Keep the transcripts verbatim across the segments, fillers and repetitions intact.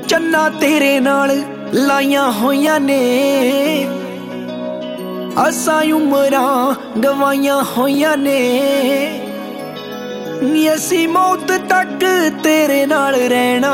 चन्ना तेरे नाल लाइया होइया ने, असां उमरां गवाइया होइया ने, असी मौत तक तेरे नाल रहना,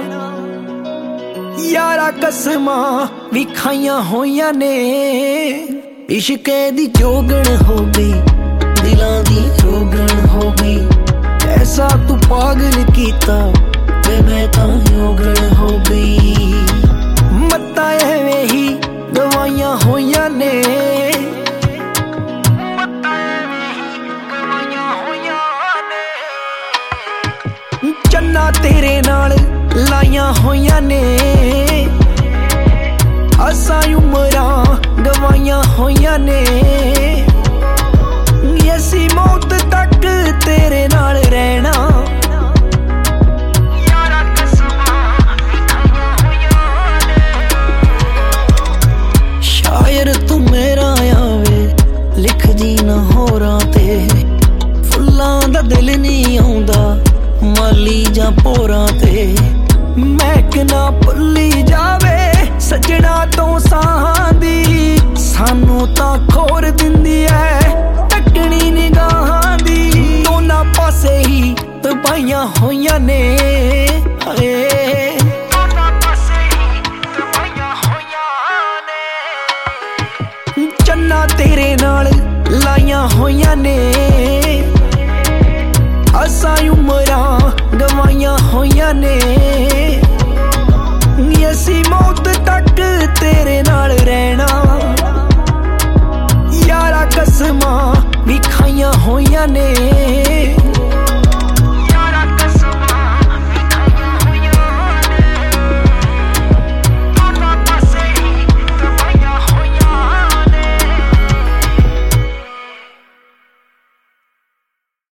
यारा कसमां भी खाइया होइया ने। इश्के दी जोगण हो गई, दिलां दी जोगण हो गई, ऐसा तू पागल कीता वे मैं तां जोगण हो गई। मत्ता एवें ही गवाइया होइया ने, चन्ना तेरे नाल लाइया होइया ने, असां उमरां गवाइया होइया ने, असी मौत तक तेरे नाल रहना, यारा कसमां खाइया होइया ने। शायर तू मेरा आवे लिखदी ना होरां ते, फुल्लां दा दिल नहीं आउंदा माली जा पोरां ते, महक ना भुल्ली जावे सजना तो साहां दी, सानू तां खोर दिंदी ऐ टकनी निगाहां दी। दोना पासे ही तबाहियां होइयां ने, हाए दोना पासे ही तबाहियां होइयां ने। चन्ना तेरे नाल लाइयां होइयां ने, असां उमरां गवाइया होइया ने, असी मौत तक तेरे नाल रहना, यारा कसमां भी खाइया होइया ने।